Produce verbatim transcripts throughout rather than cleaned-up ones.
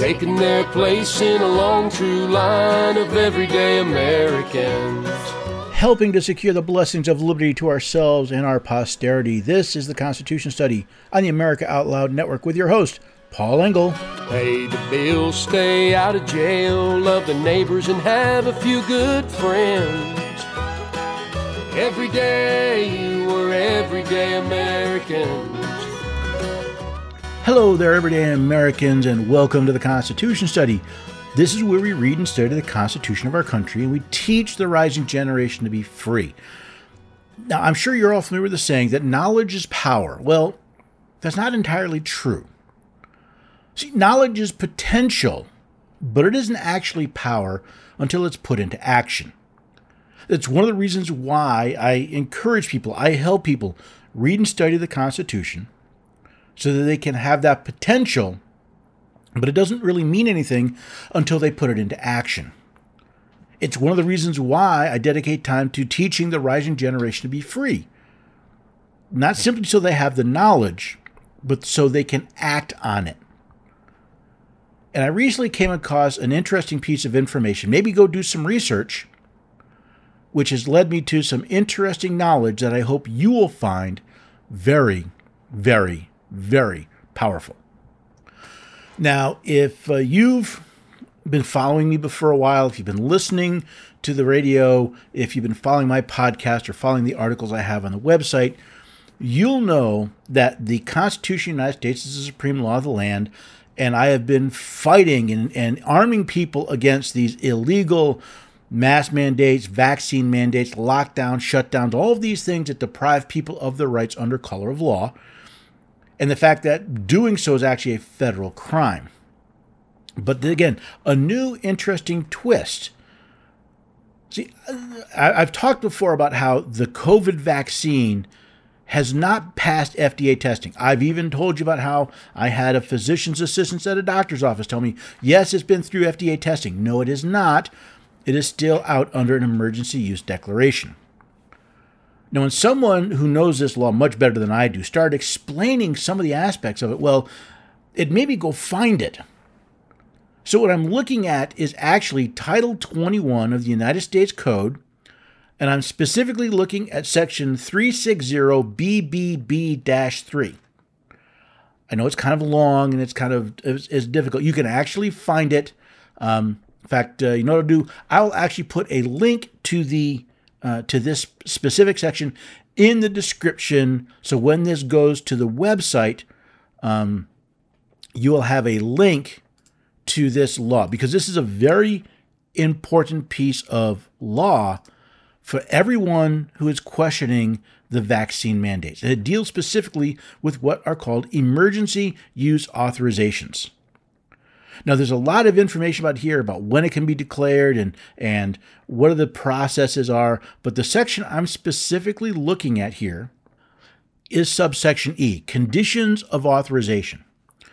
taking their place in a long, true line of everyday Americans. Helping to secure the blessings of liberty to ourselves and our posterity. This is the Constitution Study on the America Out Loud Network with your host, Paul Engel. Pay the bills, stay out of jail, love the neighbors, and have a few good friends. Every day, we're everyday Americans. Hello there, everyday Americans, and welcome to the Constitution Study. This is where we read and study the Constitution of our country, and we teach the rising generation to be free. Now, I'm sure you're all familiar with the saying that knowledge is power. Well, that's not entirely true. See, knowledge is potential, but it isn't actually power until it's put into action. It's one of the reasons why I encourage people, I help people read and study the Constitution so that they can have that potential, but it doesn't really mean anything until they put it into action. It's one of the reasons why I dedicate time to teaching the rising generation to be free. Not simply so they have the knowledge, but so they can act on it. And I recently came across an interesting piece of information. Maybe go do some research, which has led me to some interesting knowledge that I hope you will find very, very, very powerful. Now, if uh, you've been following me for a while, if you've been listening to the radio, if you've been following my podcast or following the articles I have on the website, you'll know that the Constitution of the United States is the supreme law of the land, and I have been fighting and, and arming people against these illegal mask mandates, vaccine mandates, lockdowns, shutdowns, all of these things that deprive people of their rights under color of law, and the fact that doing so is actually a federal crime. But again, a new interesting twist. See, I've talked before about how the COVID vaccine has not passed F D A testing. I've even told you about how I had a physician's assistant at a doctor's office tell me, yes, it's been through F D A testing. No, it is not. It is still out under an emergency use declaration. Now, when someone who knows this law much better than I do started explaining some of the aspects of it, well, it made me go find it. So what I'm looking at is actually Title twenty-one of the United States Code, and I'm specifically looking at Section three sixty B B B three. I know it's kind of long and it's kind of it's, it's difficult. You can actually find it. Um, in fact, uh, you know what I'll do? I'll actually put a link to the uh, to this specific section in the description. So when this goes to the website, um, you will have a link to this law, because this is a very important piece of law for everyone who is questioning the vaccine mandates. And it deals specifically with what are called emergency use authorizations. Now, there's a lot of information about here about when it can be declared and, and what the processes are, but the section I'm specifically looking at here is subsection E, conditions of authorization.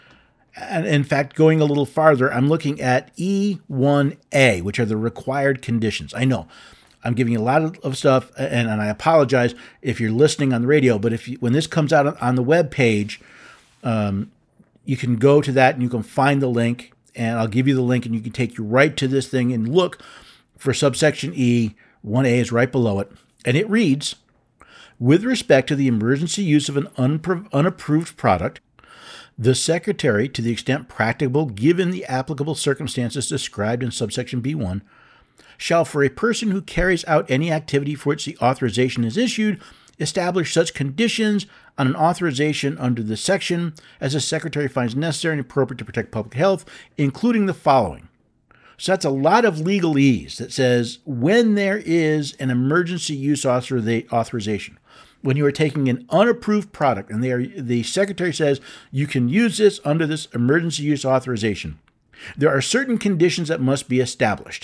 And in fact, going a little farther, I'm looking at E one A, which are the required conditions. I know I'm giving you a lot of, of stuff, and, and I apologize if you're listening on the radio, but if you, when this comes out on the web page, um, you can go to that and you can find the link, and I'll give you the link, and you can take you right to this thing and look for subsection E. one A is right below it, and it reads, with respect to the emergency use of an unpro- unapproved product, the Secretary, to the extent practicable given the applicable circumstances described in subsection B one, shall, for a person who carries out any activity for which the authorization is issued, establish such conditions on an authorization under this section as the Secretary finds necessary and appropriate to protect public health, including the following. So that's a lot of legalese that says when there is an emergency use author- authorization, when you are taking an unapproved product and they are, the Secretary says you can use this under this emergency use authorization, there are certain conditions that must be established.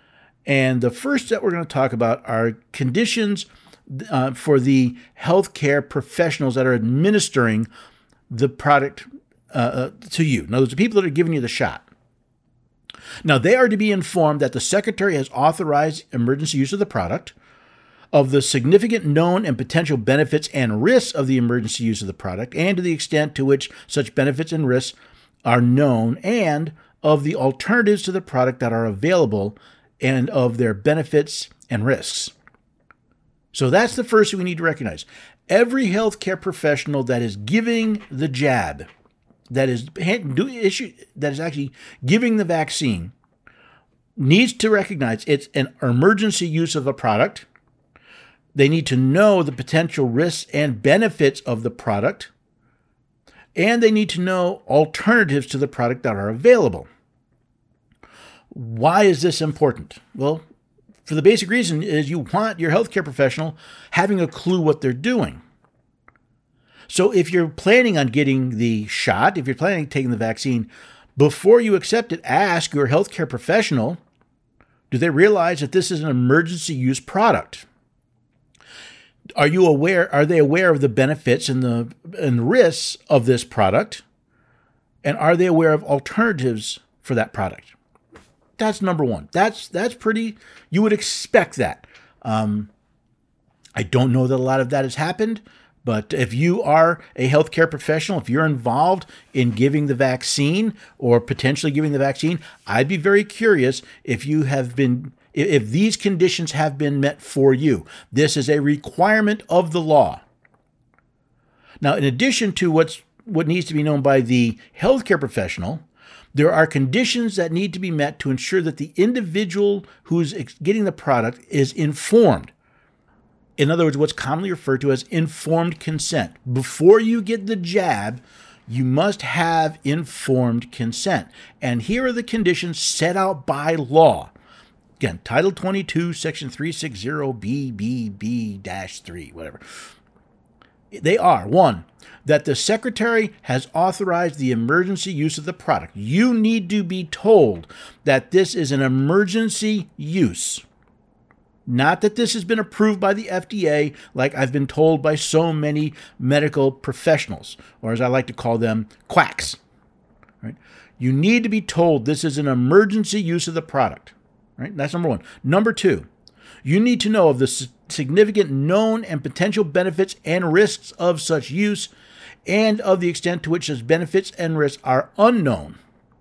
And the first that we're going to talk about are conditions uh, for the healthcare professionals that are administering the product uh, to you. In other words, the people that are giving you the shot. Now, they are to be informed that the Secretary has authorized emergency use of the product, of the significant known and potential benefits and risks of the emergency use of the product, and to the extent to which such benefits and risks are known, and of the alternatives to the product that are available and of their benefits and risks. So that's the first thing we need to recognize. Every healthcare professional that is giving the jab, that is issue, that is actually giving the vaccine, needs to recognize it's an emergency use of a product. They need to know the potential risks and benefits of the product, and they need to know alternatives to the product that are available. Why is this important? Well, for the basic reason is you want your healthcare professional having a clue what they're doing. So if you're planning on getting the shot, if you're planning on taking the vaccine, before you accept it, ask your healthcare professional, do they realize that this is an emergency use product? Are you aware, are they aware of the benefits and the and risks of this product? And are they aware of alternatives for that product? That's number one. That's that's pretty, you would expect that. Um, I don't know that a lot of that has happened, but if you are a healthcare professional, if you're involved in giving the vaccine or potentially giving the vaccine, I'd be very curious if you have been, if these conditions have been met for you. This is a requirement of the law. Now, in addition to what's what needs to be known by the healthcare professional, there are conditions that need to be met to ensure that the individual who's getting the product is informed. In other words, what's commonly referred to as informed consent. Before you get the jab, you must have informed consent. And here are the conditions set out by law. Again, Title twenty-two, Section three sixty B B B three, whatever. They are, one, that the Secretary has authorized the emergency use of the product. You need to be told that this is an emergency use. Not that this has been approved by the F D A, like I've been told by so many medical professionals, or as I like to call them, quacks. Right? You need to be told this is an emergency use of the product. Right? That's number one. Number two, you need to know of the significant known and potential benefits and risks of such use, and of the extent to which those benefits and risks are unknown.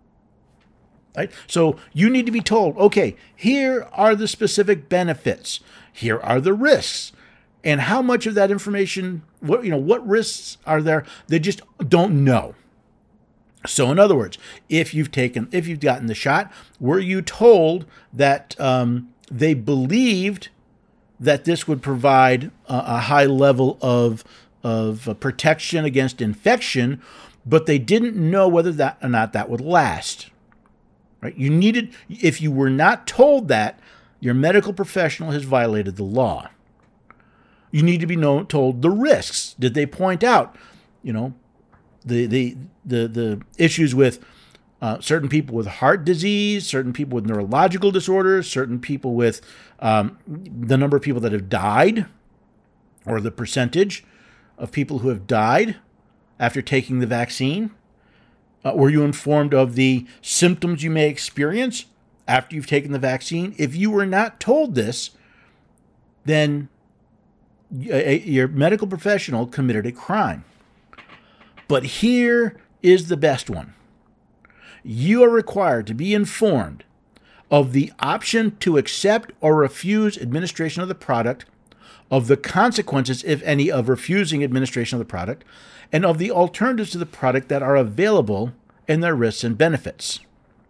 Right? So you need to be told, okay, here are the specific benefits, here are the risks, and how much of that information, what you know, what risks are there? They just don't know. So in other words, if you've taken, if you've gotten the shot, were you told that um, they believed that this would provide a, a high level of of uh, protection against infection, but they didn't know whether that or not that would last? Right? You needed, if you were not told that, your medical professional has violated the law. You need to be known, told the risks. Did they point out, you know, the the the the issues with uh, certain people with heart disease, certain people with neurological disorders, certain people with um, the number of people that have died, or the percentage of people who have died after taking the vaccine? Uh, were you informed of the symptoms you may experience after you've taken the vaccine? If you were not told this, then a, a, your medical professional committed a crime. But here is the best one. You are required to be informed of the option to accept or refuse administration of the product, of the consequences, if any, of refusing administration of the product, and of the alternatives to the product that are available and their risks and benefits.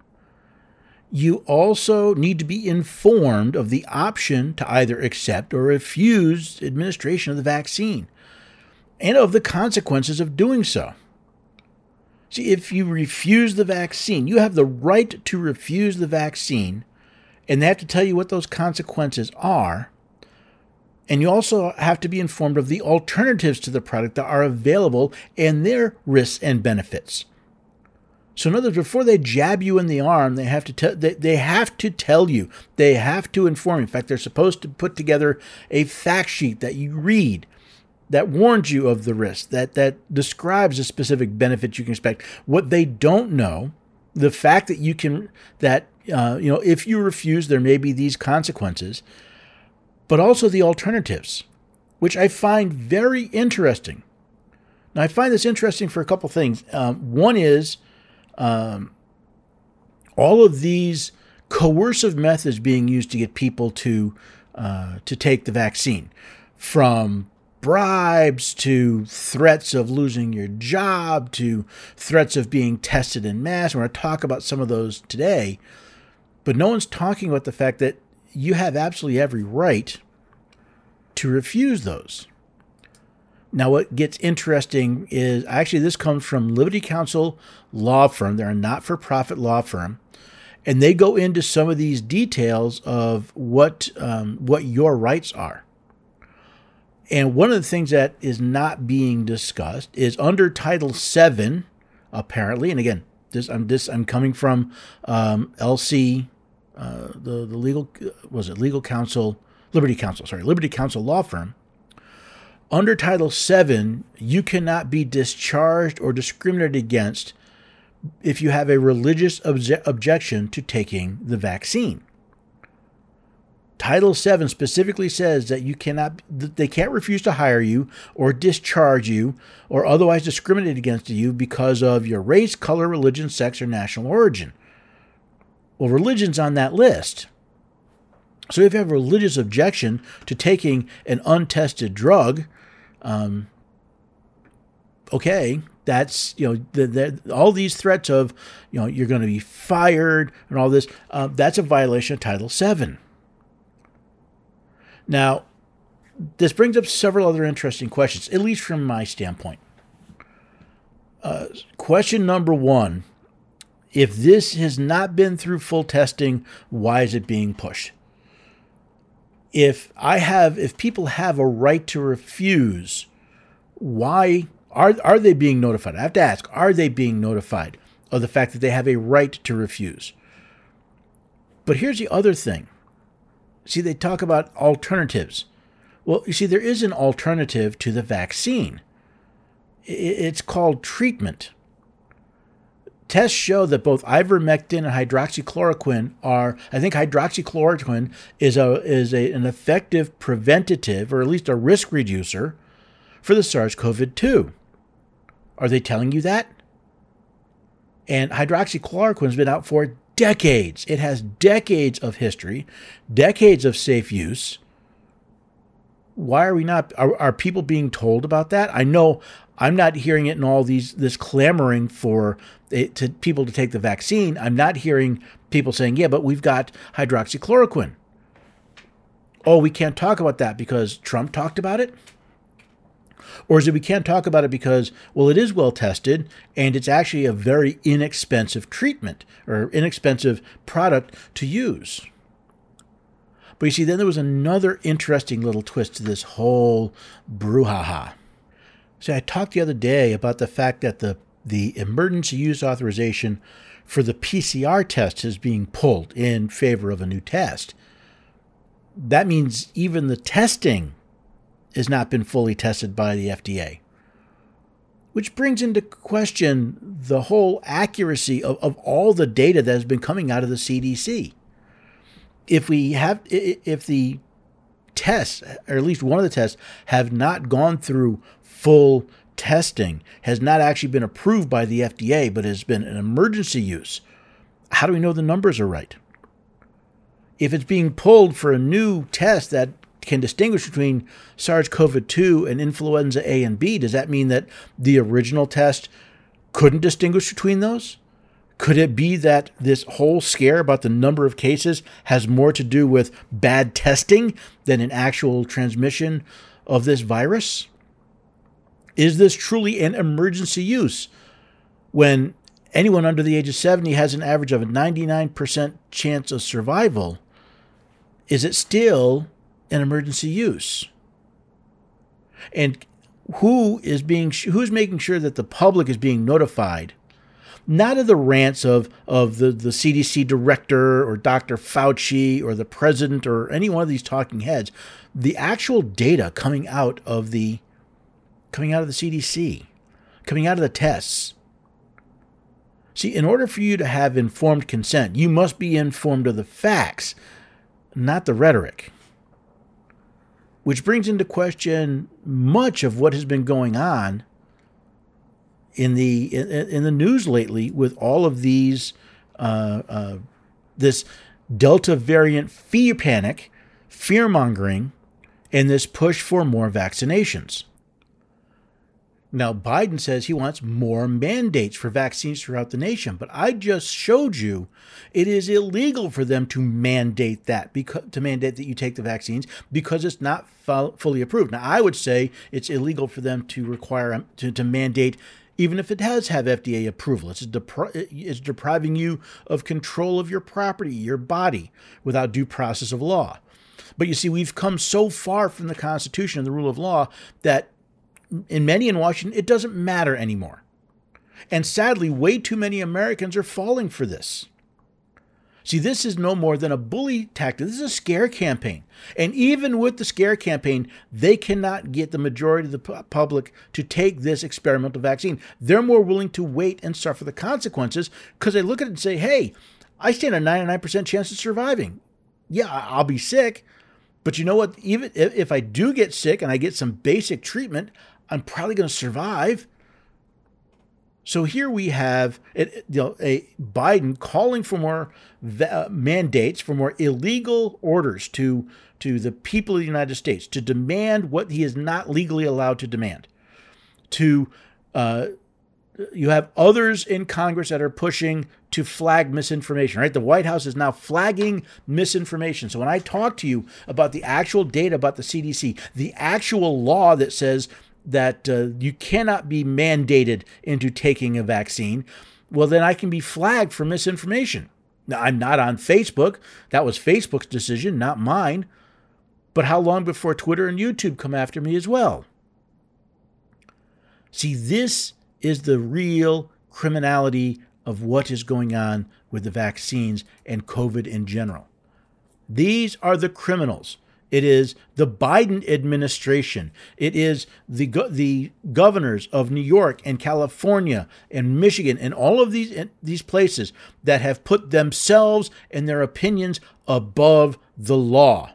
You also need to be informed of the option to either accept or refuse administration of the vaccine, and of the consequences of doing so. See, if you refuse the vaccine, you have the right to refuse the vaccine, and they have to tell you what those consequences are. And you also have to be informed of the alternatives to the product that are available and their risks and benefits. So in other words, before they jab you in the arm, they have to tell they, they have to tell you. They have to inform you. In fact, they're supposed to put together a fact sheet that you read that warns you of the risk, that that describes the specific benefits you can expect. What they don't know, the fact that you can that uh, you know, if you refuse, there may be these consequences, but also the alternatives, which I find very interesting. Now, I find this interesting for a couple things. Um, one is, um, all of these coercive methods being used to get people to uh, to take the vaccine, from bribes to threats of losing your job to threats of being tested en masse. We're going to talk about some of those today, but no one's talking about the fact that you have absolutely every right to refuse those. Now, what gets interesting is, actually, this comes from Liberty Counsel Law Firm. They're a not-for-profit law firm, and they go into some of these details of what um, what your rights are. And one of the things that is not being discussed is under Title seven, apparently, and again, this I'm this I'm coming from um, L C, uh, the the legal was it legal counsel, Liberty Counsel, sorry, Liberty Counsel Law Firm. Under Title seven, you cannot be discharged or discriminated against if you have a religious obje- objection to taking the vaccine. Title seven specifically says that you cannot, they can't refuse to hire you or discharge you or otherwise discriminate against you because of your race, color, religion, sex, or national origin. Well, religion's on that list. So if you have a religious objection to taking an untested drug, um, okay, that's, you know, the, the, all these threats of, you know, you're going to be fired and all this, uh, that's a violation of Title seven. Now, this brings up several other interesting questions, at least from my standpoint. Uh, question number one, if this has not been through full testing, why is it being pushed? If I have, if people have a right to refuse, why are are they being notified? I have to ask, are they being notified of the fact that they have a right to refuse? But here's the other thing. See, they talk about alternatives. Well, you see, there is an alternative to the vaccine. It's called treatment. Tests show that both ivermectin and hydroxychloroquine are, I think hydroxychloroquine is a is a, an effective preventative, or at least a risk reducer, for the SARS-C o V two. Are they telling you that? And hydroxychloroquine has been out for decades. It has decades of history, decades of safe use. Why are we not, are, are people being told about that? I know I'm not hearing it in all these, this clamoring for it, to people to take the vaccine. I'm not hearing people saying, yeah, but we've got hydroxychloroquine. Oh, we can't talk about that because Trump talked about it? Or is it we can't talk about it because, well, it is well tested and it's actually a very inexpensive treatment or inexpensive product to use? But you see, then there was another interesting little twist to this whole brouhaha. See, I talked the other day about the fact that the, the emergency use authorization for the P C R test is being pulled in favor of a new test. That means even the testing has not been fully tested by the F D A. Which brings into question the whole accuracy of, of all the data that has been coming out of the C D C. If we have, if the tests, or at least one of the tests, have not gone through full testing, has not actually been approved by the F D A, but has been an emergency use, how do we know the numbers are right? If it's being pulled for a new test that can distinguish between SARS-C o V two and influenza A and B, does that mean that the original test couldn't distinguish between those? Could it be that this whole scare about the number of cases has more to do with bad testing than an actual transmission of this virus? Is this truly an emergency use when anyone under the age of seventy has an average of a ninety-nine percent chance of survival? Is it still an emergency use? And who is being who's making sure that the public is being notified, not of the rants of of the, the C D C director or Doctor Fauci or the president or any one of these talking heads, the actual data coming out of the coming out of the C D C, coming out of the tests. See, in order for you to have informed consent, you must be informed of the facts, not the rhetoric. Which brings into question much of what has been going on in the in, in the news lately with all of these uh, uh, this Delta variant fear panic, fear-mongering, and this push for more vaccinations. Now, Biden says he wants more mandates for vaccines throughout the nation, but I just showed you it is illegal for them to mandate that, because, to mandate that you take the vaccines because it's not fu- fully approved. Now, I would say it's illegal for them to require, to, to mandate, even if it does have F D A approval. It's, depri- it's depriving you of control of your property, your body, without due process of law. But you see, we've come so far from the Constitution and the rule of law that in many in Washington, it doesn't matter anymore. And sadly, way too many Americans are falling for this. See, this is no more than a bully tactic. This is a scare campaign. And even with the scare campaign, they cannot get the majority of the pu- public to take this experimental vaccine. They're more willing to wait and suffer the consequences because they look at it and say, hey, I stand a ninety-nine percent chance of surviving. Yeah, I'll be sick. But you know what? Even if I do get sick and I get some basic treatment, I'm probably going to survive. So here we have you know, a Biden calling for more va- mandates, for more illegal orders to, to the people of the United States to demand what he is not legally allowed to demand. To uh, you have others in Congress that are pushing to flag misinformation, right? The White House is now flagging misinformation. So when I talk to you about the actual data about the C D C, the actual law that says that uh, you cannot be mandated into taking a vaccine, well, then I can be flagged for misinformation. Now, I'm not on Facebook. That was Facebook's decision, not mine. But how long before Twitter and YouTube come after me as well? See, this is the real criminality of what is going on with the vaccines and COVID in general. These are the criminals. It is the Biden administration. It is the go- the governors of New York and California and Michigan and all of these these places that have put themselves and their opinions above the law.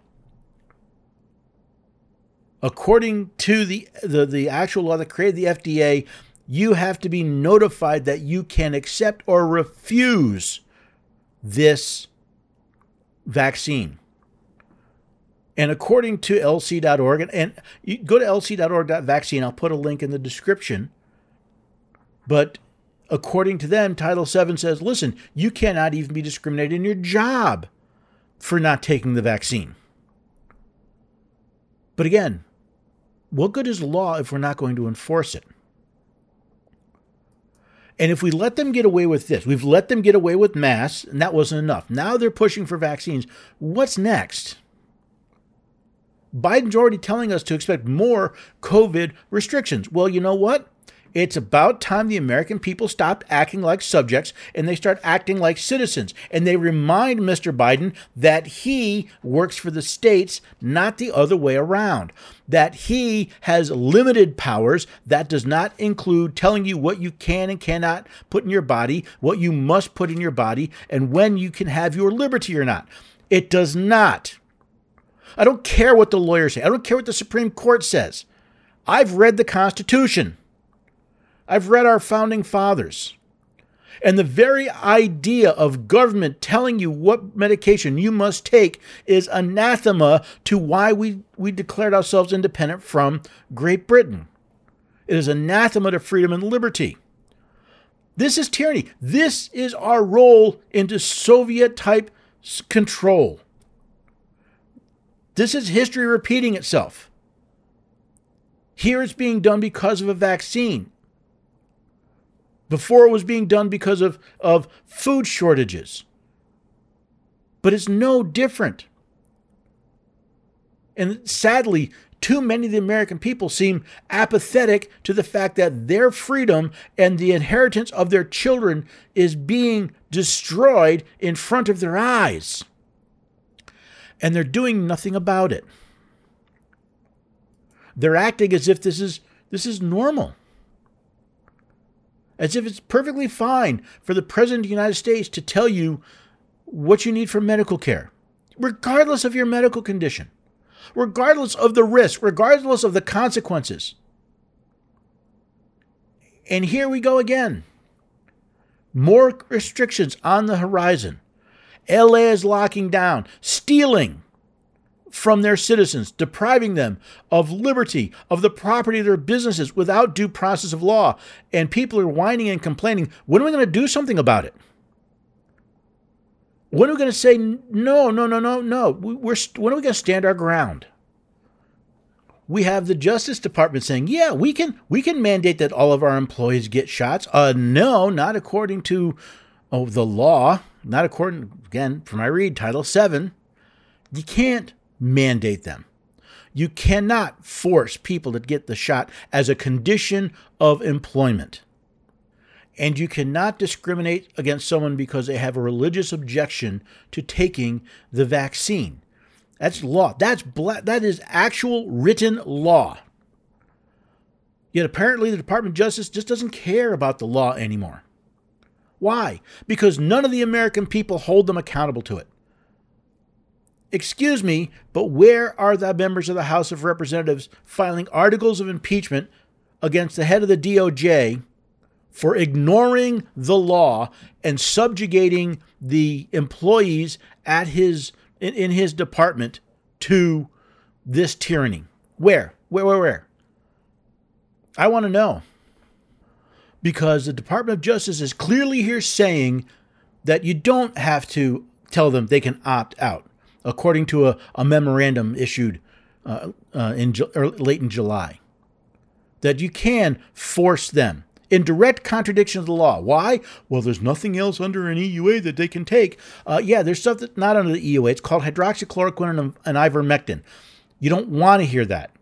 According to the, the, the actual law that created the F D A, you have to be notified that you can accept or refuse this vaccine. And according to L C dot org, and, and you go to L C dot org dot vaccine, I'll put a link in the description. But according to them, Title seven says, listen, you cannot even be discriminated in your job for not taking the vaccine. But again, what good is law if we're not going to enforce it? And if we let them get away with this, we've let them get away with masks, and that wasn't enough. Now they're pushing for vaccines. What's next? Biden's already telling us to expect more COVID restrictions. Well, you know what? It's about time the American people stopped acting like subjects and they start acting like citizens. And they remind Mister Biden that he works for the states, not the other way around. That he has limited powers. That does not include telling you what you can and cannot put in your body, what you must put in your body, and when you can have your liberty or not. It does not. I don't care what the lawyers say. I don't care what the Supreme Court says. I've read the Constitution. I've read our founding fathers. And the very idea of government telling you what medication you must take is anathema to why we, we declared ourselves independent from Great Britain. It is anathema to freedom and liberty. This is tyranny. This is our role into Soviet-type control. This is history repeating itself. Here it's being done because of a vaccine. Before it was being done because of, of food shortages. But it's no different. And sadly, too many of the American people seem apathetic to the fact that their freedom and the inheritance of their children is being destroyed in front of their eyes. And they're doing nothing about it. They're acting as if this is this is normal. As if it's perfectly fine for the President of the United States to tell you what you need for medical care, regardless of your medical condition, regardless of the risk, regardless of the consequences. And here we go again. More restrictions on the horizon. L A is locking down, stealing from their citizens, depriving them of liberty, of the property of their businesses without due process of law. And people are whining and complaining. When are we going to do something about it? When are we going to say, no, no, no, no, no? We're, when are we going to stand our ground? We have the Justice Department saying, yeah, we can we can mandate that all of our employees get shots. Uh, no, not according to oh, the law. Not according, again, from I read Title seven. You can't mandate them. You cannot force people to get the shot as a condition of employment. And you cannot discriminate against someone because they have a religious objection to taking the vaccine. That's law. That's bla- that is actual written law. Yet apparently the Department of Justice just doesn't care about the law anymore. Why? Because none of the American people hold them accountable to it. Excuse me, but where are the members of the House of Representatives filing articles of impeachment against the head of the D O J for ignoring the law and subjugating the employees at his in, in his department to this tyranny? Where? Where, where, where? I want to know. Because the Department of Justice is clearly here saying that you don't have to tell them they can opt out, according to a, a memorandum issued uh, uh, in or late in July. That you can force them in direct contradiction of the law. Why? Well, there's nothing else under an E U A that they can take. Uh, yeah, there's stuff that's not under the E U A. It's called hydroxychloroquine and, and ivermectin. You don't want to hear that.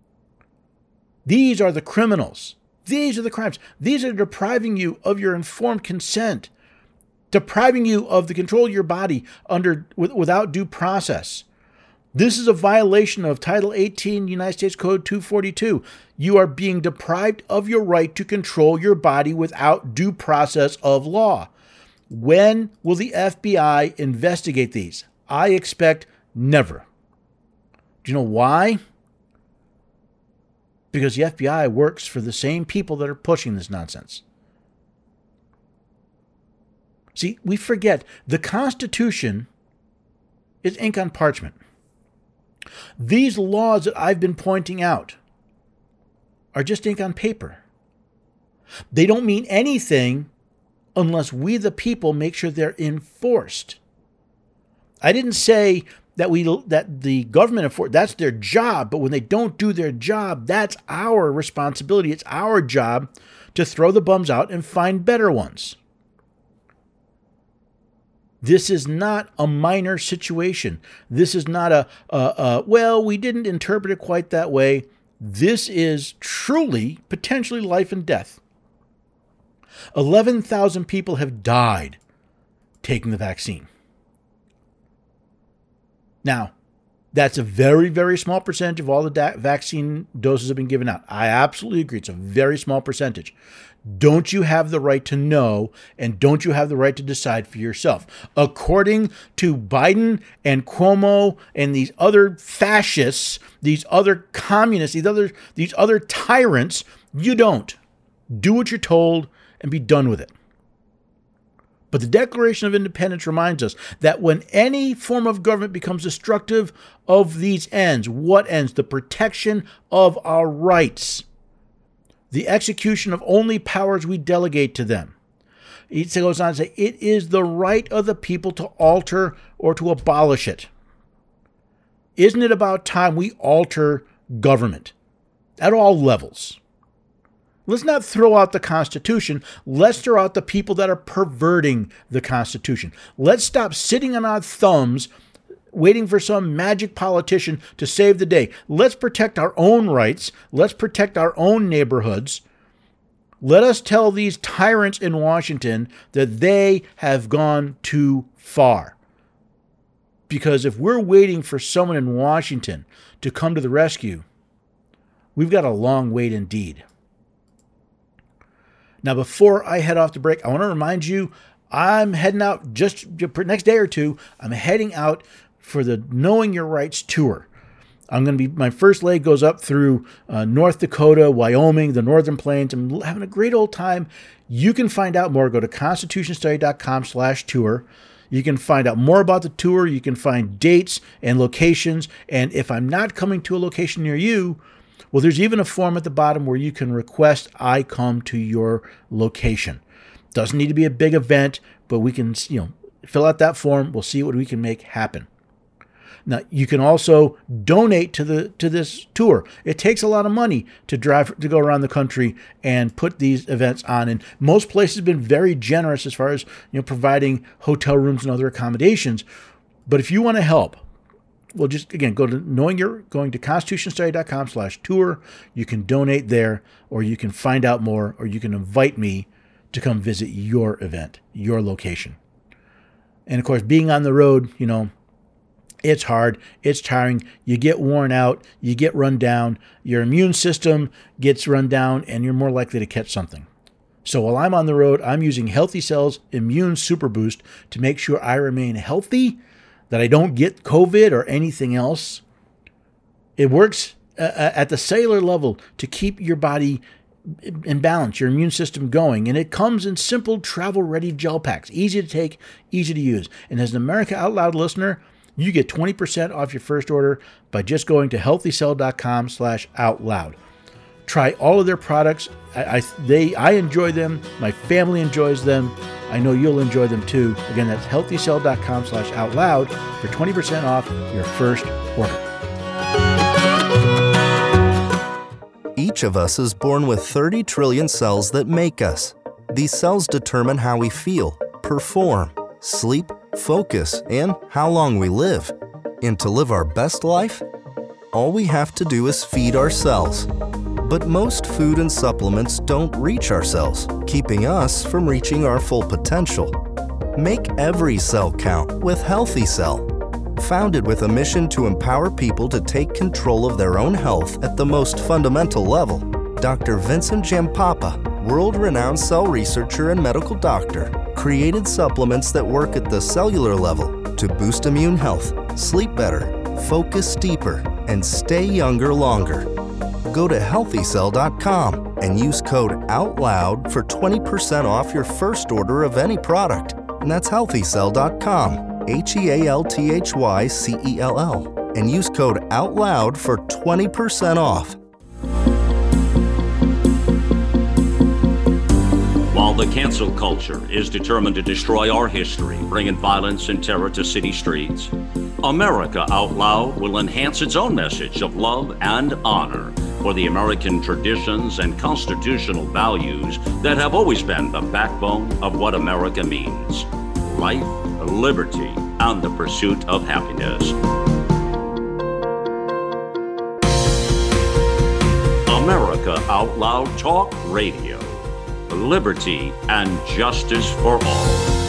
These are the criminals. These are the crimes. These are depriving you of your informed consent, depriving you of the control of your body under with, without due process. This is a violation of Title eighteen, United States Code two forty-two. You are being deprived of your right to control your body without due process of law. When will the F B I investigate these? I expect never. Do you know why? Because the F B I works for the same people that are pushing this nonsense. See, we forget the Constitution is ink on parchment. These laws that I've been pointing out are just ink on paper. They don't mean anything unless we, the people, make sure they're enforced. I didn't say that we that the government enforce, that's their job, but when they don't do their job, that's our responsibility. It's our job to throw the bums out and find better ones. This is not a minor situation. This is not a, a, a, well, we didn't interpret it quite that way. This is truly, potentially life and death. eleven thousand people have died taking the vaccine. Now, that's a very, very small percentage of all the da- vaccine doses have been given out. I absolutely agree. It's a very small percentage. Don't you have the right to know, and don't you have the right to decide for yourself? According to Biden and Cuomo and these other fascists, these other communists, these other, these other tyrants, you don't. Do what you're told and be done with it. But the Declaration of Independence reminds us that when any form of government becomes destructive of these ends, what ends? The protection of our rights. The execution of only powers we delegate to them. It goes on to say, it is the right of the people to alter or to abolish it. Isn't it about time we alter government at all levels? Let's not throw out the Constitution. Let's throw out the people that are perverting the Constitution. Let's stop sitting on our thumbs waiting for some magic politician to save the day. Let's protect our own rights. Let's protect our own neighborhoods. Let us tell these tyrants in Washington that they have gone too far. Because if we're waiting for someone in Washington to come to the rescue, we've got a long wait indeed. Now, before I head off to break, I want to remind you, I'm heading out just next day or two. I'm heading out for the Knowing Your Rights tour. I'm going to be, my first leg goes up through uh, North Dakota, Wyoming, the Northern Plains. I'm having a great old time. You can find out more. Go to constitutionstudy.com slash tour. You can find out more about the tour. You can find dates and locations. And if I'm not coming to a location near you, well, there's even a form at the bottom where you can request I come to your location. Doesn't need to be a big event, but we can, you know, fill out that form. We'll see what we can make happen. Now, you can also donate to the to this tour. It takes a lot of money to drive to go around the country and put these events on. And most places have been very generous as far as, you know, providing hotel rooms and other accommodations. But if you want to help, well, just again go to knowing you're going to constitutionstudy.com slash tour. You can donate there, or you can find out more, or you can invite me to come visit your event, your location. And of course, being on the road, you know, it's hard, it's tiring, you get worn out, you get run down, your immune system gets run down, and you're more likely to catch something. So while I'm on the road, I'm using Healthy Cell's Immune Super Boost to make sure I remain healthy, that I don't get COVID or anything else. It works uh, at the cellular level to keep your body in balance, your immune system going, and it comes in simple travel-ready gel packs, easy to take, easy to use. And as an America Out Loud listener, you get twenty percent off your first order by just going to healthycell.com slash out loud. Try all of their products. I, I, they, I enjoy them. My family enjoys them. I know you'll enjoy them too. Again, that's healthycell.com slash out loud for twenty percent off your first order. Each of us is born with thirty trillion cells that make us. These cells determine how we feel, perform, sleep, focus, and how long we live. And to live our best life, all we have to do is feed our cells. But most food and supplements don't reach our cells, keeping us from reaching our full potential. Make every cell count with Healthy Cell. Founded with a mission to empower people to take control of their own health at the most fundamental level, Doctor Vincent Giampapa, world-renowned cell researcher and medical doctor, created supplements that work at the cellular level to boost immune health, sleep better, focus deeper, and stay younger longer. Go to healthy cell dot com and use code OUTLOUD for twenty percent off your first order of any product. And that's healthy cell dot com, H E A L T H Y C E L L, and use code OUTLOUD for twenty percent off. While the cancel culture is determined to destroy our history, bringing violence and terror to city streets, America Out Loud will enhance its own message of love and honor for the American traditions and constitutional values that have always been the backbone of what America means: life, liberty, and the pursuit of happiness. America Out Loud Talk Radio. Liberty and justice for all.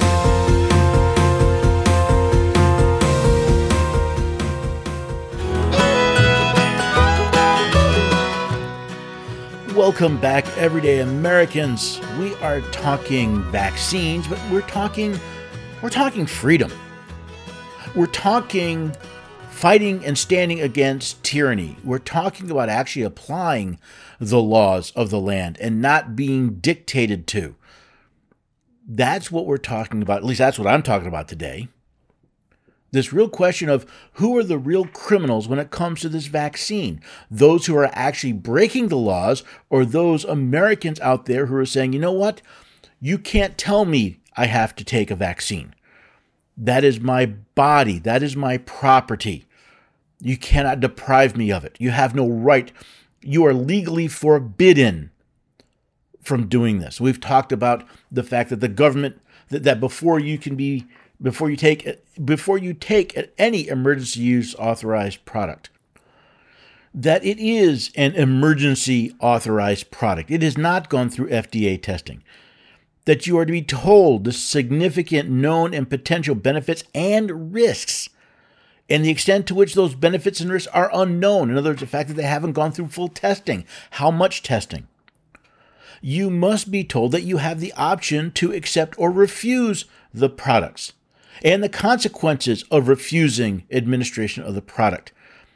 Welcome back, everyday Americans. We are talking vaccines, but we're talking we're talking freedom. We're talking fighting and standing against tyranny. We're talking about actually applying the laws of the land and not being dictated to. That's what we're talking about. At least that's what I'm talking about today. This real question of who are the real criminals when it comes to this vaccine? Those who are actually breaking the laws, or those Americans out there who are saying, you know what? You can't tell me I have to take a vaccine. That is my body. That is my property. You cannot deprive me of it. You have no right. You are legally forbidden from doing this. We've talked about the fact that the government, that, that before you can be, before you take, before you take any emergency use authorized product, that it is an emergency authorized product. It has not gone through F D A testing. That you are to be told the significant known and potential benefits and risks, and the extent to which those benefits and risks are unknown. In other words, the fact that they haven't gone through full testing. How much testing? You must be told that you have the option to accept or refuse the products and the consequences of refusing administration of the product.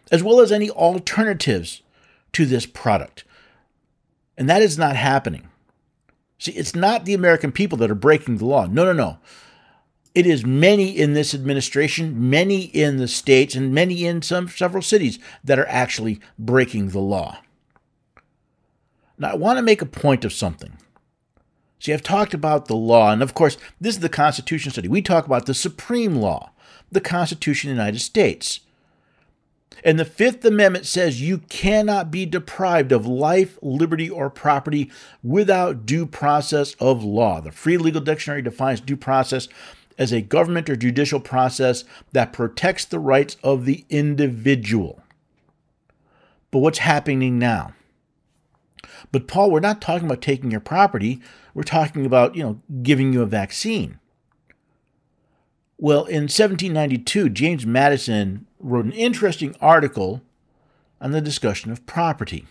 as well as any alternatives to this product. And that is not happening. See, it's not the American people that are breaking the law. No, no, no. It is many in this administration, many in the states, and many in some several cities that are actually breaking the law. Now, I want to make a point of something. See, I've talked about the law, and of course, this is the Constitution study. We talk about the supreme law, the Constitution of the United States. And the Fifth Amendment says you cannot be deprived of life, liberty, or property without due process of law. The Free Legal Dictionary defines due process as a government or judicial process that protects the rights of the individual. But what's happening now? But Paul, we're not talking about taking your property. We're talking about, you know, giving you a vaccine. Well, in seventeen ninety-two, James Madison wrote an interesting article on the discussion of property.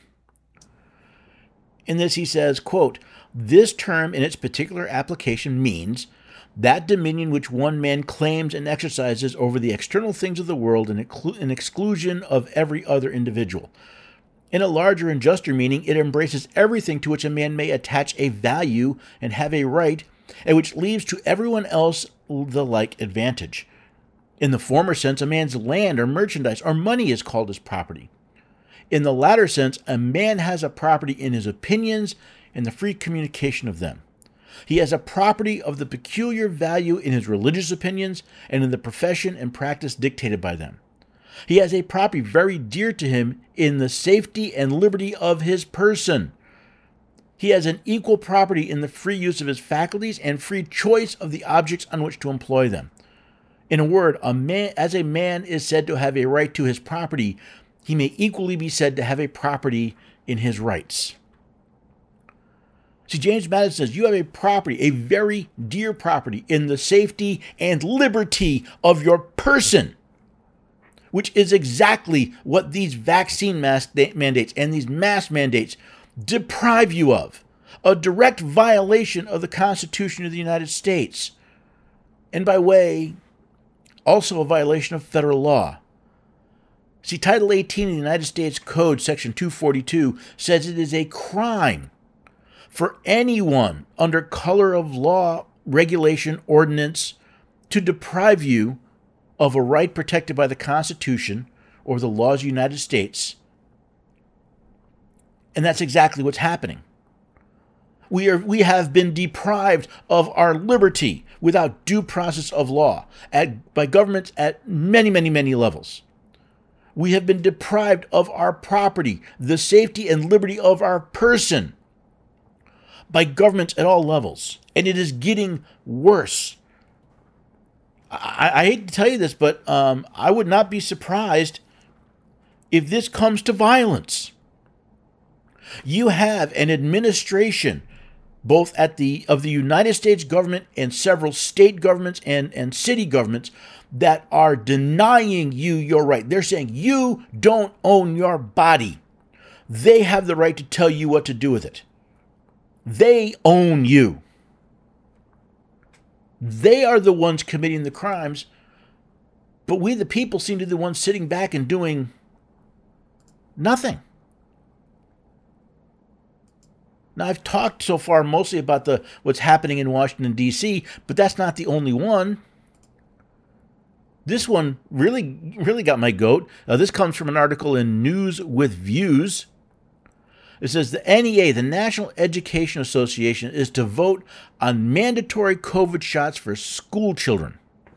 In this he says, quote, "This term in its particular application means that dominion which one man claims and exercises over the external things of the world in, exclu- in exclusion of every other individual. In a larger and juster meaning, it embraces everything to which a man may attach a value and have a right, and which leaves to everyone else the like advantage. In the former sense, a man's land or merchandise or money is called his property. In the latter sense, a man has a property in his opinions and the free communication of them. He has a property of the peculiar value in his religious opinions and in the profession and practice dictated by them. He has a property very dear to him in the safety and liberty of his person. He has an equal property in the free use of his faculties and free choice of the objects on which to employ them. In a word, a man, as a man is said to have a right to his property, he may equally be said to have a property in his rights." See, James Madison says you have a property, a very dear property, in the safety and liberty of your person, which is exactly what these vaccine mask mandates and these mask mandates deprive you of. A direct violation of the Constitution of the United States. And by way, also a violation of federal law. See, Title eighteen of the United States Code, Section two forty-two, says it is a crime for anyone under color of law, regulation, ordinance to deprive you of a right protected by the Constitution or the laws of the United States. And that's exactly what's happening. We are we have been deprived of our liberty without due process of law at, by governments at many, many, many levels. We have been deprived of our property, the safety and liberty of our person, by governments at all levels. And it is getting worse. I, I hate to tell you this, but um, I would not be surprised if this comes to violence. You have an administration, both at the of the United States government and several state governments and, and city governments, that are denying you your right. They're saying you don't own your body. They have the right to tell you what to do with it. They own you. They are the ones committing the crimes, but we, the people, seem to be the ones sitting back and doing nothing. Now, I've talked so far mostly about the what's happening in Washington, D C, but that's not the only one. This one really, really got my goat. Uh, this comes from an article in News with Views. It says the N E A, the National Education Association, is to vote on mandatory COVID shots for school children.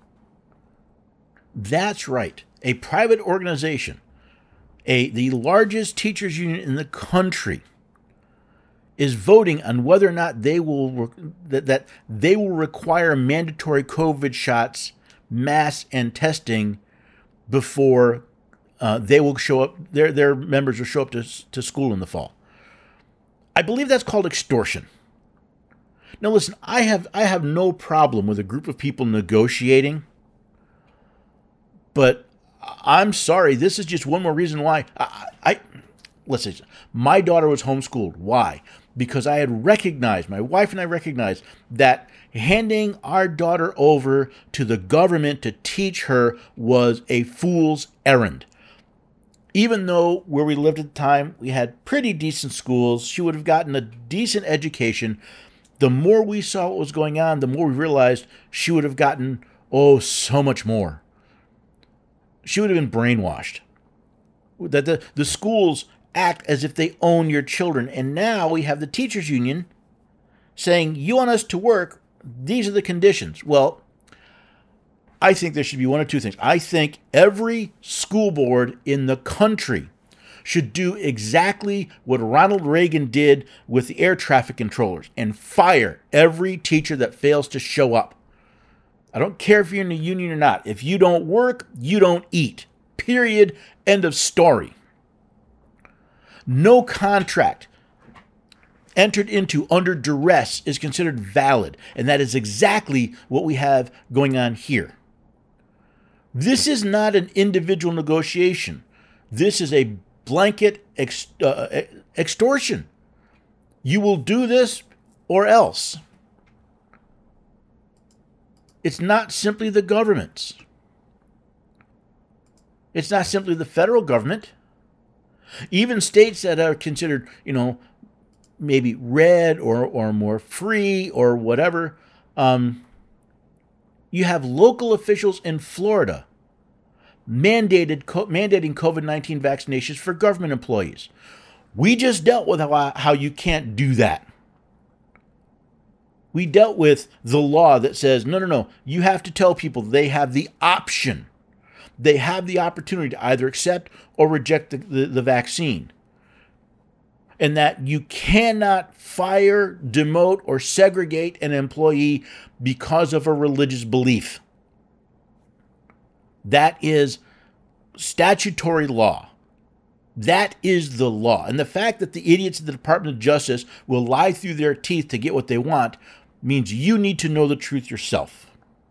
That's right. A private organization, a the largest teachers union in the country, is voting on whether or not they will that, that they will require mandatory COVID shots, mass and testing before uh, they will show up. Their their members will show up to to school in the fall. I believe that's called extortion. Now, listen, I have I have no problem with a group of people negotiating, but I'm sorry, this is just one more reason why I, I listen. My daughter was homeschooled. Why? Because I had recognized, my wife and I recognized that handing our daughter over to the government to teach her was a fool's errand. Even though where we lived at the time, we had pretty decent schools, she would have gotten a decent education. The more we saw what was going on, the more we realized she would have gotten, oh, so much more. She would have been brainwashed. That the, the schools act as if they own your children. And now we have the teachers union saying, you want us to work, these are the conditions. Well, I think there should be one of two things. I think every school board in the country should do exactly what Ronald Reagan did with the air traffic controllers and fire every teacher that fails to show up. I don't care if you're in a union or not. If you don't work, you don't eat. Period. End of story. No contract entered into under duress is considered valid, and that is exactly what we have going on here. This is not an individual negotiation. This is a blanket ex- uh, extortion. You will do this or else. It's not simply the government's. It's not simply the federal government. Even states that are considered, you know, maybe red or, or more free or whatever, um, you have local officials in Florida mandated mandating COVID nineteen vaccinations for government employees. We just dealt with how, how you can't do that. We dealt with the law that says, no, no, no, you have to tell people they have the option. They have the opportunity to either accept or reject the, the, the vaccine. And that you cannot fire, demote, or segregate an employee because of a religious belief. That is statutory law. That is the law. And the fact that the idiots at the Department of Justice will lie through their teeth to get what they want means you need to know the truth yourself.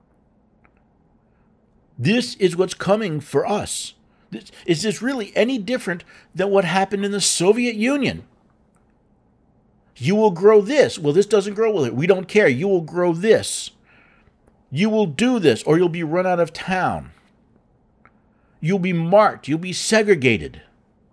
This is what's coming for us. This, is this really any different than what happened in the Soviet Union? You will grow this. Well, this doesn't grow with it. We don't care. You will grow this. You will do this, or you'll be run out of town. You'll be marked. You'll be segregated.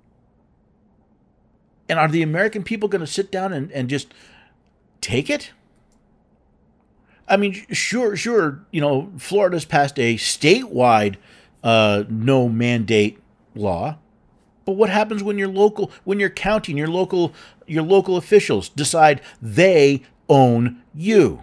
And are the American people going to sit down and, and just take it? I mean, sure, sure, you know, Florida's passed a statewide uh, no mandate law. But what happens when your local, when your county and your local, your local officials decide they own you?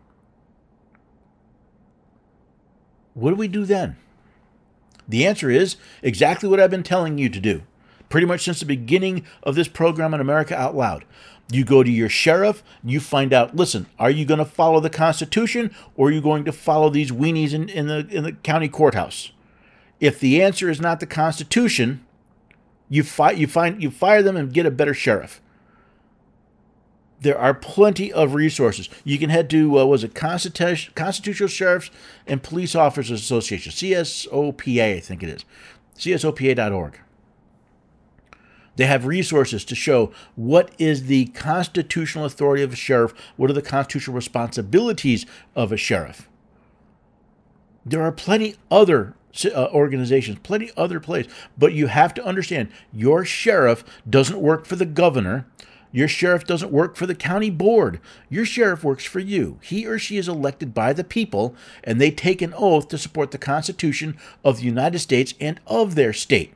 What do we do then? The answer is exactly what I've been telling you to do, pretty much since the beginning of this program on America Out Loud. You go to your sheriff, you find out, listen, are you going to follow the Constitution, or are you going to follow these weenies in, in the in the county courthouse? If the answer is not the Constitution, you fi- you find you fire them and get a better sheriff. There are plenty of resources. You can head to, uh, was it Constitu- Constitutional Sheriffs and Police Officers Association, C S O P A, I think it is, C S O P A dot org. They have resources to show what is the constitutional authority of a sheriff, what are the constitutional responsibilities of a sheriff. There are plenty other uh, organizations, plenty other places, but you have to understand your sheriff doesn't work for the governor. Your sheriff doesn't work for the county board. Your sheriff works for you. He or she is elected by the people, and they take an oath to support the Constitution of the United States and of their state.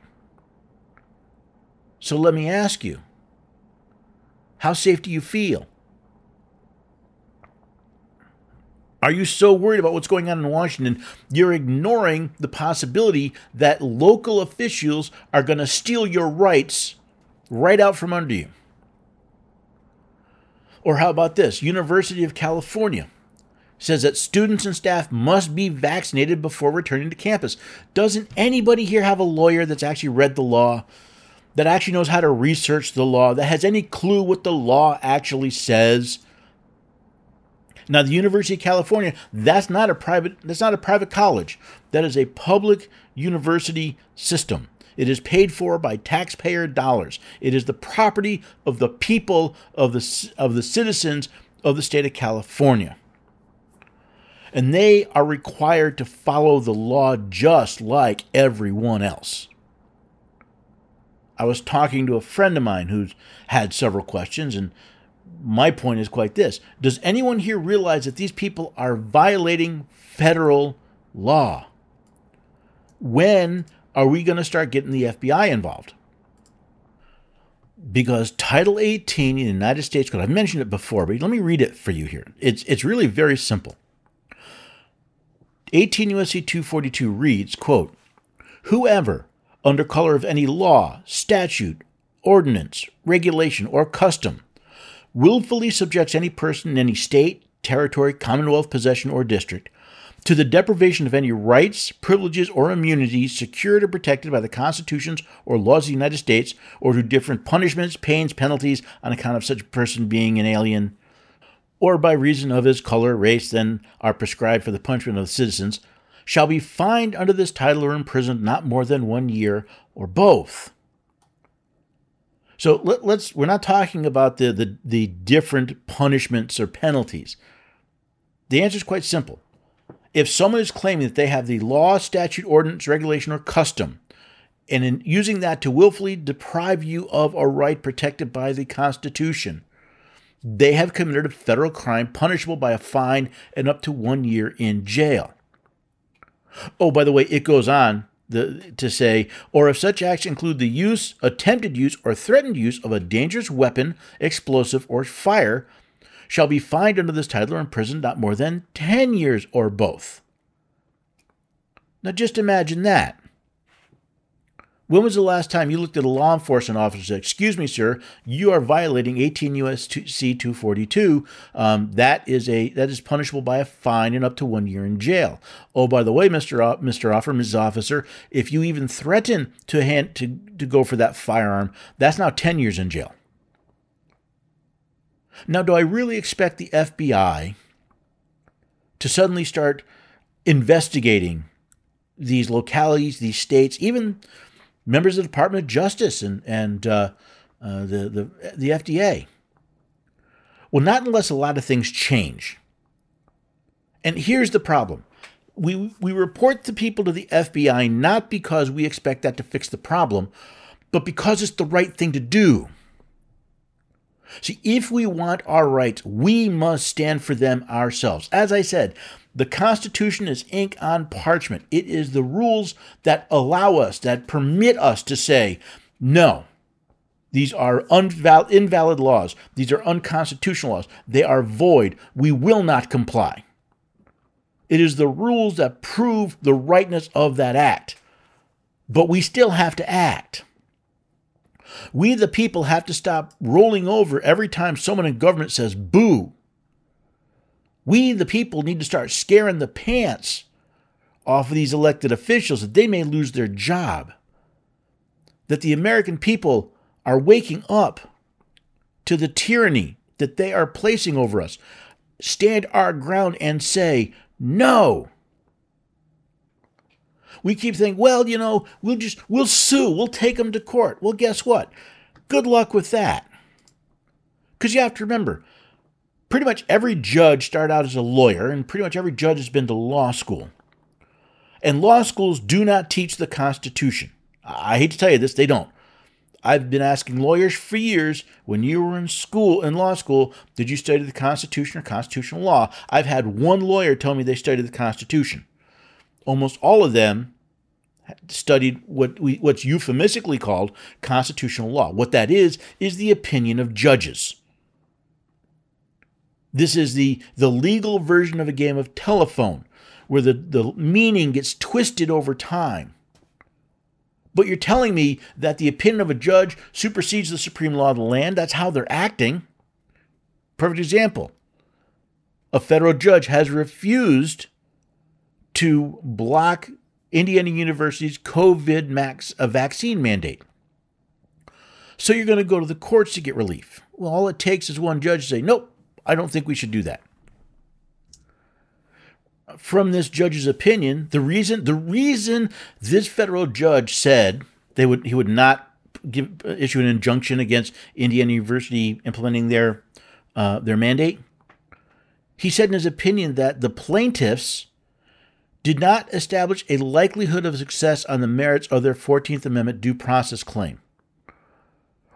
So let me ask you, how safe do you feel? Are you so worried about what's going on in Washington, you're ignoring the possibility that local officials are going to steal your rights right out from under you? Or how about this? University of California says that students and staff must be vaccinated before returning to campus. Doesn't anybody here have a lawyer that's actually read the law, that actually knows how to research the law, that has any clue what the law actually says? Now, the University of California, that's not a private, that's not a private college. That is a public university system. It is paid for by taxpayer dollars. It is the property of the people, of the, of the citizens of the state of California. And they are required to follow the law just like everyone else. I was talking to a friend of mine who's had several questions, and my point is quite this. Does anyone here realize that these people are violating federal law? When are we going to start getting the F B I involved? Because Title eighteen in the United States Code, I've mentioned it before, but let me read it for you here. It's, it's really very simple. eighteen U S C two forty-two reads, quote, "Whoever, under color of any law, statute, ordinance, regulation, or custom, willfully subjects any person in any state, territory, commonwealth, possession, or district to the deprivation of any rights, privileges, or immunities secured or protected by the constitutions or laws of the United States, or to different punishments, pains, penalties on account of such a person being an alien, or by reason of his color, race, than are prescribed for the punishment of the citizens, shall be fined under this title or imprisoned not more than one year, or both." So let, let's, we're not talking about the, the, the different punishments or penalties. The answer is quite simple. If someone is claiming that they have the law, statute, ordinance, regulation, or custom, and in using that to willfully deprive you of a right protected by the Constitution, they have committed a federal crime punishable by a fine and up to one year in jail. Oh, by the way, it goes on the, to say, or if such acts include the use, attempted use, or threatened use of a dangerous weapon, explosive, or fire, shall be fined under this title or imprisoned not more than ten years or both. Now just imagine that. When was the last time you looked at a law enforcement officer and said, "Excuse me, sir, you are violating eighteen U S C two forty-two. Um, that is a that is punishable by a fine and up to one year in jail. Oh, by the way, Mister O- Mister Officer, Missus Officer, if you even threaten to hand to, to go for that firearm, that's now ten years in jail." Now, do I really expect the F B I to suddenly start investigating these localities, these states, even members of the Department of Justice and, and uh, uh, the, the, the F D A? Well, not unless a lot of things change. And here's the problem. We, we report the people to the F B I not because we expect that to fix the problem, but because it's the right thing to do. See, if we want our rights, we must stand for them ourselves. As I said, the Constitution is ink on parchment. It is the rules that allow us, that permit us to say, no, these are unval- invalid laws. These are unconstitutional laws. They are void. We will not comply. It is the rules that prove the rightness of that act. But we still have to act. We, the people, have to stop rolling over every time someone in government says boo. We, the people, need to start scaring the pants off of these elected officials that they may lose their job. That the American people are waking up to the tyranny that they are placing over us. Stand our ground and say no. We keep thinking, well, you know, we'll just, we'll sue. We'll take them to court. Well, guess what? Good luck with that. Because you have to remember, pretty much every judge started out as a lawyer, and pretty much every judge has been to law school. And law schools do not teach the Constitution. I hate to tell you this, they don't. I've been asking lawyers for years, when you were in school, in law school, did you study the Constitution or constitutional law? I've had one lawyer tell me they studied the Constitution. Almost all of them studied what we, what's euphemistically called constitutional law. What that is, is the opinion of judges. This is the, the legal version of a game of telephone, where the, the meaning gets twisted over time. But you're telling me that the opinion of a judge supersedes the supreme law of the land? That's how they're acting. Perfect example. A federal judge has refused to block Indiana University's COVID max, a vaccine mandate. So you're going to go to the courts to get relief. Well, all it takes is one judge to say, nope, I don't think we should do that. From this judge's opinion, the reason the reason this federal judge said they would he would not give issue an injunction against Indiana University implementing their uh, their mandate, he said in his opinion that the plaintiffs did not establish a likelihood of success on the merits of their fourteenth Amendment due process claim.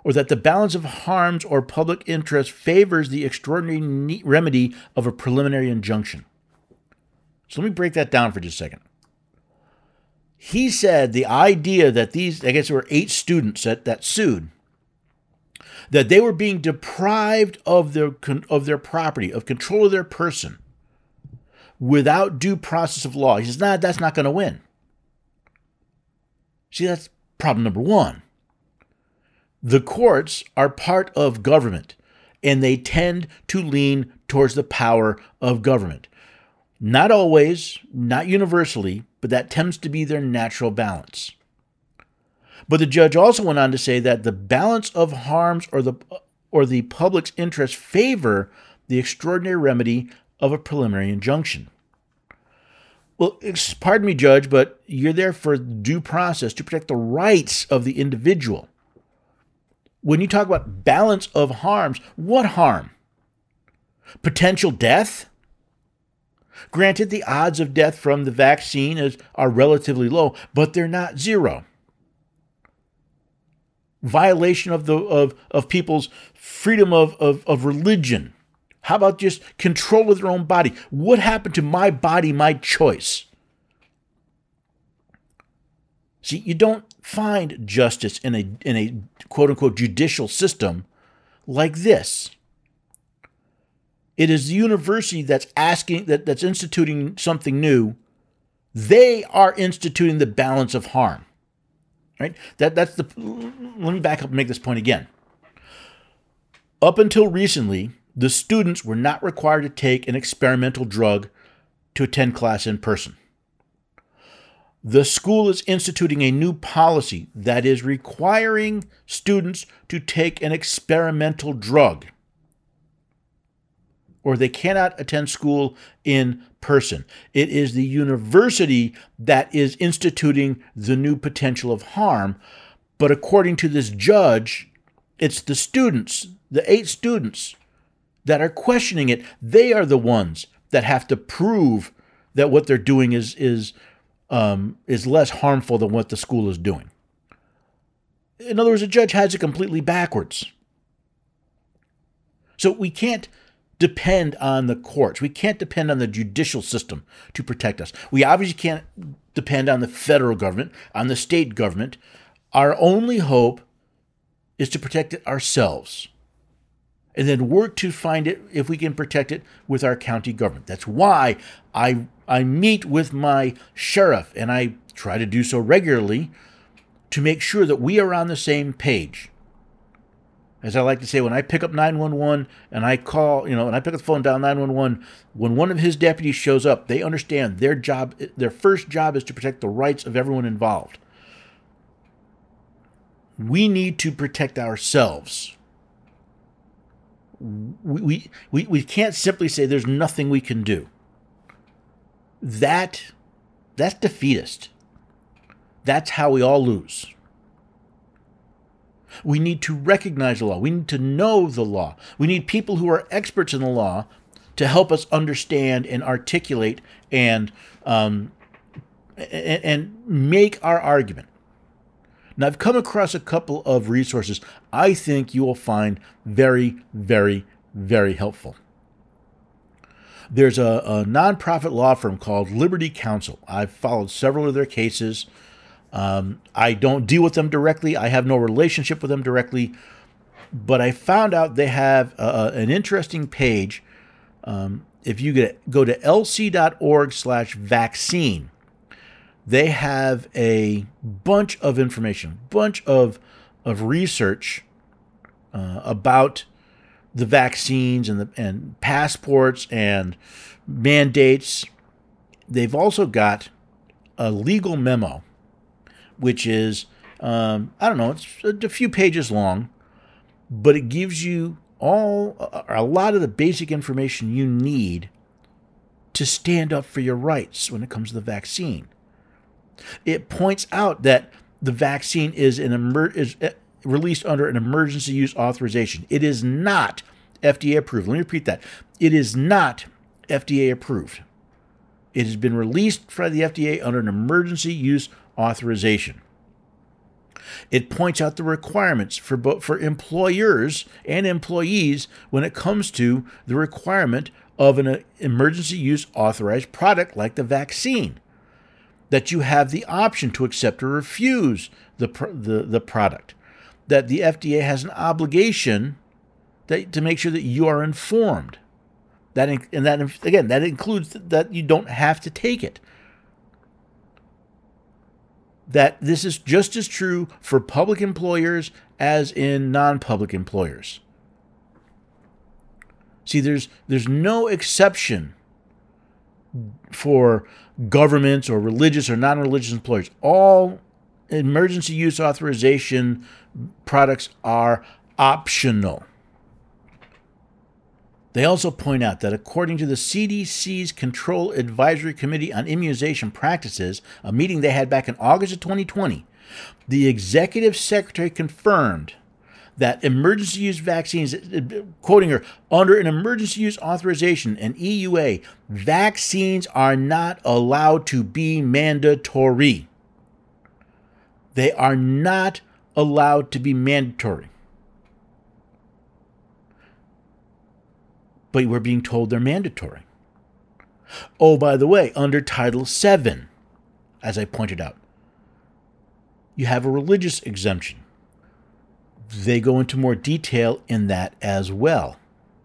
or that the balance of harms or public interest favors the extraordinary remedy of a preliminary injunction. So let me break that down for just a second. He said the idea that these, I guess there were eight students that, that sued, that they were being deprived of their of their property, of control of their person, without due process of law. He says, nah, that's not going to win. See, that's problem number one. The courts are part of government, and they tend to lean towards the power of government. Not always, not universally, but that tends to be their natural balance. But the judge also went on to say that the balance of harms or the or the public's interest favor the extraordinary remedy of a preliminary injunction. Well, pardon me, Judge, but you're there for due process to protect the rights of the individual. When you talk about balance of harms, what harm? Potential death? Granted, the odds of death from the vaccine is, are relatively low, but they're not zero. Violation of the of, of people's freedom of, of, of religion. How about just control of their own body? What happened to my body, my choice? See, you don't find justice in a in a quote-unquote judicial system like this. It is the university that's asking, that, that's instituting something new. They are instituting the balance of harm. Right? That that's the let me back up and make this point again. Up until recently, the students were not required to take an experimental drug to attend class in person. The school is instituting a new policy that is requiring students to take an experimental drug, or they cannot attend school in person. It is the university that is instituting the new potential of harm, but according to this judge, it's the students, the eight students, that are questioning it. They are the ones that have to prove that what they're doing is is um, is less harmful than what the school is doing. In other words, the judge has it completely backwards. So we can't depend on the courts. We can't depend on the judicial system to protect us. We obviously can't depend on the federal government, on the state government. Our only hope is to protect it ourselves, and then work to find it if we can protect it with our county government. That's why I I meet with my sheriff, and I try to do so regularly to make sure that we are on the same page. As I like to say, when I pick up nine one one and I call, you know, and I pick up the phone down nine one one, when one of his deputies shows up, they understand their job, their first job is to protect the rights of everyone involved. We need to protect ourselves. We, we, we can't simply say there's nothing we can do. That, that's defeatist. That's how we all lose. We need to recognize the law. We need to know the law. We need people who are experts in the law to help us understand and articulate and um, and, and make our argument. Now, I've come across a couple of resources I think you will find very, very, very helpful. There's a, a nonprofit law firm called Liberty Counsel. I've followed several of their cases. Um, I don't deal with them directly. I have no relationship with them directly. But I found out they have uh, an interesting page. Um, if you get, go to lc.org slash vaccine, they have a bunch of information, bunch of, of research uh, about the vaccines and the and passports and mandates. They've also got a legal memo, which is, um, I don't know, it's a few pages long, but it gives you all a lot of the basic information you need to stand up for your rights when it comes to the vaccine. It points out that the vaccine is an emer- is released under an emergency use authorization. It is not F D A approved. Let me repeat that. It is not F D A approved. It has been released by the F D A under an emergency use authorization. It points out the requirements for both for employers and employees when it comes to the requirement of an emergency use authorized product like the vaccine, that you have the option to accept or refuse the the, the product, that the F D A has an obligation that, to make sure that you are informed. That and that again, that includes that you don't have to take it. That this is just as true for public employers as in non-public employers. See, there's there's no exception for governments or religious or non-religious employers. All emergency use authorization products are optional. They also point out that according to the C D C's Control Advisory Committee on Immunization Practices, a meeting they had back in August of twenty twenty, the executive secretary confirmed that emergency use vaccines, quoting her, under an emergency use authorization, an E U A, vaccines are not allowed to be mandatory. They are not allowed to be mandatory. But we're being told they're mandatory. Oh, by the way, under Title seven, as I pointed out, you have a religious exemption. They go into more detail in that as well.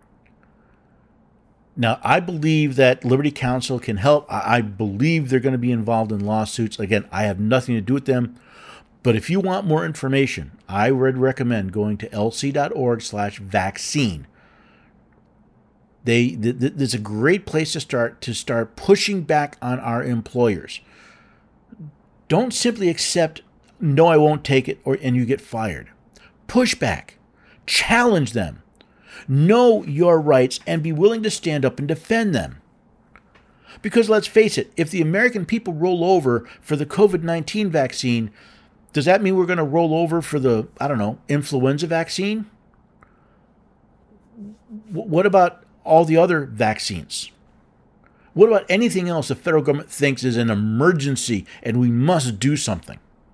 Now, I believe that Liberty Counsel can help. I believe they're going to be involved in lawsuits. Again, I have nothing to do with them. But if you want more information, I would recommend going to lc.org slash vaccine. They, th- th- there's a great place to start to start pushing back on our employers. Don't simply accept, no, I won't take it, or and you get fired. Push back. Challenge them. Know your rights and be willing to stand up and defend them. Because let's face it, if the American people roll over for the covid nineteen vaccine, does that mean we're going to roll over for the, I don't know, influenza vaccine? W- what about all the other vaccines? What about anything else the federal government thinks is an emergency and we must do something?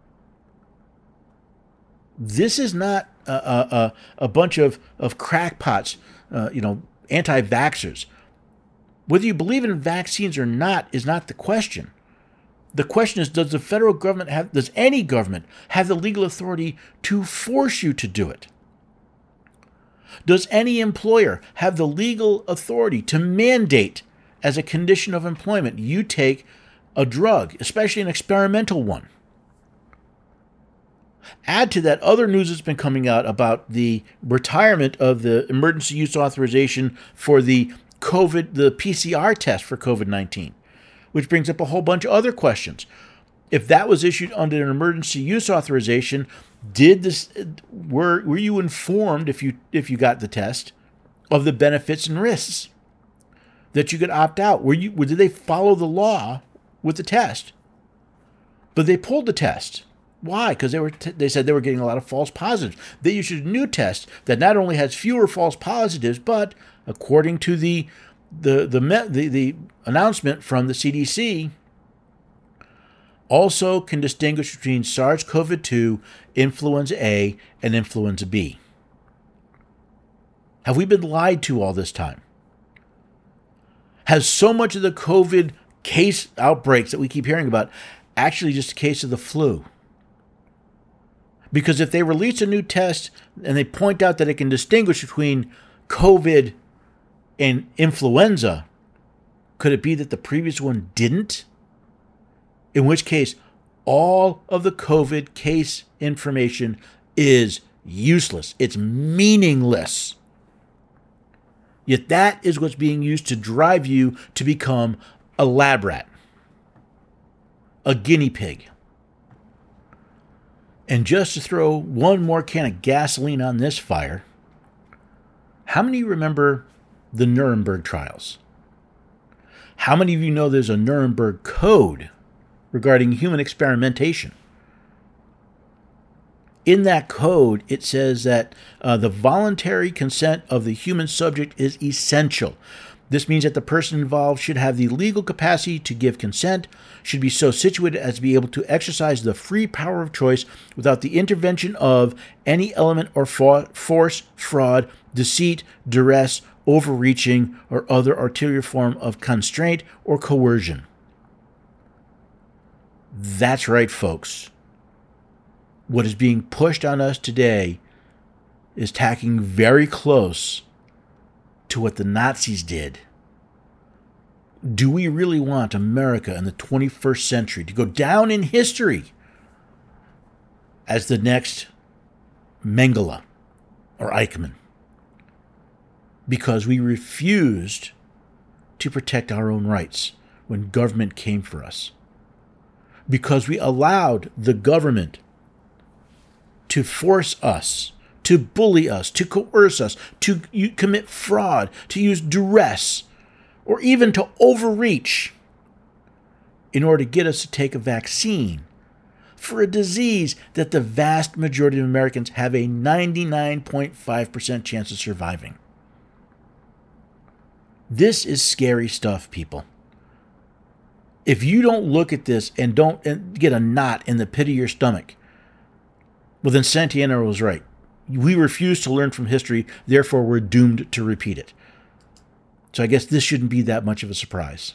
This is not a, a, a bunch of, of crackpots, uh, you know, anti-vaxxers. Whether you believe in vaccines or not is not the question. The question is, does the federal government have, does any government have the legal authority to force you to do it? Does any employer have the legal authority to mandate, as a condition of employment, you take a drug, especially an experimental one? Add to that other news that's been coming out about the retirement of the emergency use authorization for the COVID, the P C R test for covid nineteen, which brings up a whole bunch of other questions. If that was issued under an emergency use authorization, did this were were you informed, if you if you got the test, of the benefits and risks that you could opt out? Were you did they follow the law with the test? But they pulled the test. Why? Because they were t- they said they were getting a lot of false positives. They issued a new test that not only has fewer false positives, but according to the the the the, the announcement from the C D C, also can distinguish between SARS-C o V two, influenza A, and influenza B. Have we been lied to all this time? Has so much of the COVID case outbreaks that we keep hearing about actually just a case of the flu? Because if they release a new test and they point out that it can distinguish between COVID and influenza, could it be that the previous one didn't? In which case, all of the COVID case information is useless. It's meaningless. Yet that is what's being used to drive you to become a lab rat, a guinea pig. And just to throw one more can of gasoline on this fire, how many of you remember the Nuremberg trials? How many of you know there's a Nuremberg Code regarding human experimentation? In that code, it says that uh, the voluntary consent of the human subject is essential. This means that the person involved should have the legal capacity to give consent, should be so situated as to be able to exercise the free power of choice without the intervention of any element or for- force, fraud, deceit, duress, overreaching, or other ulterior form of constraint or coercion. That's right, folks. What is being pushed on us today is tacking very close to what the Nazis did. Do we really want America in the twenty-first century to go down in history as the next Mengele or Eichmann? Because we refused to protect our own rights when government came for us. Because we allowed the government to force us, to bully us, to coerce us, to commit fraud, to use duress, or even to overreach in order to get us to take a vaccine for a disease that the vast majority of Americans have a ninety-nine point five percent chance of surviving. This is scary stuff, people. If you don't look at this and don't get a knot in the pit of your stomach, well, then Santayana was right. We refuse to learn from history, therefore we're doomed to repeat it. So I guess this shouldn't be that much of a surprise.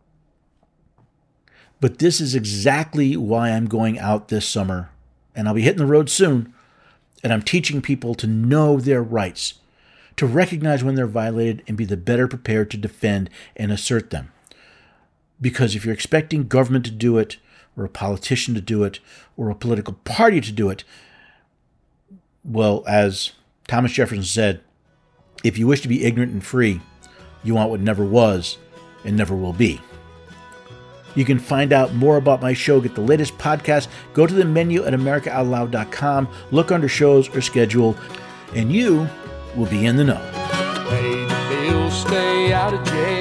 But this is exactly why I'm going out this summer, and I'll be hitting the road soon, and I'm teaching people to know their rights, to recognize when they're violated and be the better prepared to defend and assert them. Because if you're expecting government to do it, or a politician to do it, or a political party to do it, well, as Thomas Jefferson said, if you wish to be ignorant and free, you want what never was and never will be. You can find out more about my show, get the latest podcast, go to the menu at america out loud dot com, look under shows or schedule, and you will be in the know. Pay the bills, stay out of jail.